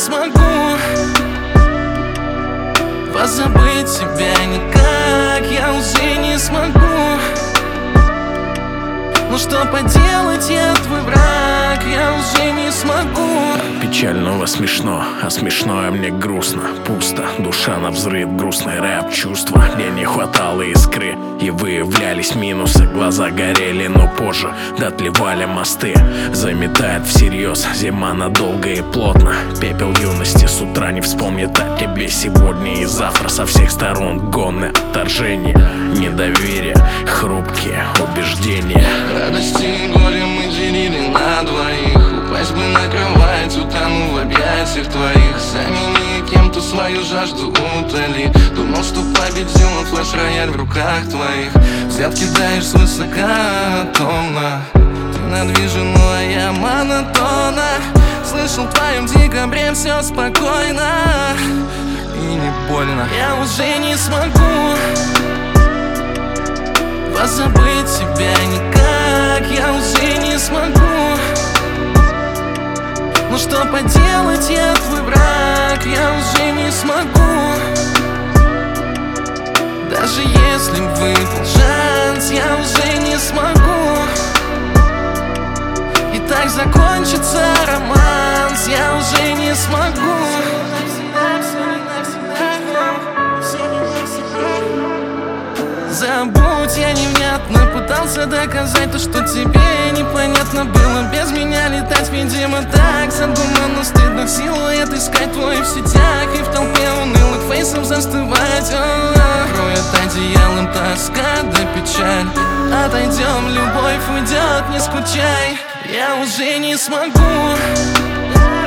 смогу позабыть тебя никак, я уже не смогу. Ну что поделать, я твой враг, я уже не смогу. Печального смешно, а смешное мне грустно. Пусто, душа навзрыд, грустный рэп, чувства. Мне не хватало искры, и выявлялись минусы. Глаза горели, но позже дотлевали мосты. Заметает всерьез, зима надолго и плотно. Пепел юности с утра не вспомнит о тебе сегодня и завтра. Со всех сторон гонны, отторжение, недоверие, хрупкие убеждения. Радости и горе мы делили на двоих. Упасть бы на кровать, утону в объятиях твоих. Замени кем-то свою жажду утоли. Думал, что победил, но флеш-рояль в руках твоих. Взгляд кидаешь свысока, томно. Ты надвижена, а я монотонна. Слышал, в твоем декабре все спокойно и не больно. Я уже не смогу позабыть тебя никак, я уже не смогу. Ну что поделать, я твой враг, я уже не смогу. Даже если выпал шанс, я уже не смогу. И так закончится романс, я уже не смогу. Забудь, я невнятно пытался доказать то, что тебе непонятно было без меня летать. Видимо, так задумано, стыдно в силуэт искать твой в сетях и в толпе унылых фейсов застывать. Кроет одеялом тоска да печаль. Отойдем, любовь уйдет, не скучай. Я уже не смогу